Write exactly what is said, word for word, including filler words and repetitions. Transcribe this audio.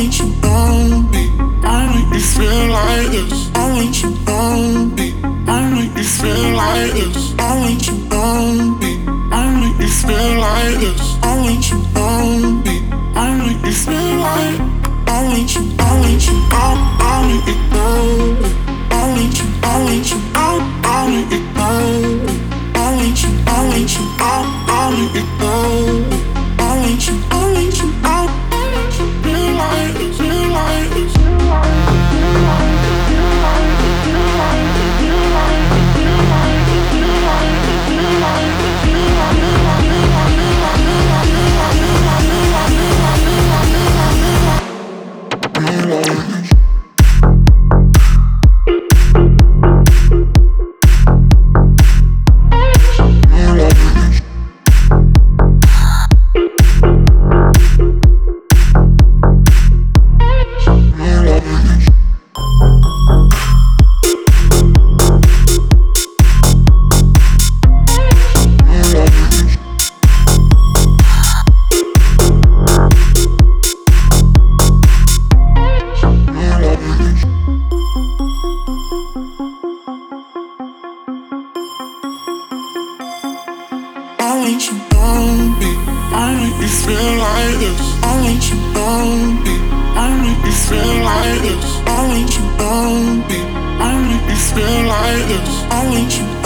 want you know me. I make you feel like this. I want you know me. I make you feel like this. I want you know me. I make you feel like this. I want you know me. I make you feel like. I want you. I want you. I I make you know me. I want you. I want you. I I make you know me. I want you. I want you. I I make you know me. I want you. I want you. I I want you. Feel like this. Feel like this. Feel like this. Feel like this. Feel like this. Feel like this. Feel like this. Feel like this. Feel like this. Feel like this. Feel like this. I want you know me. I make you feel like this. I want you know me. I make you feel like this. I want you know me. I make you feel like this. I want you.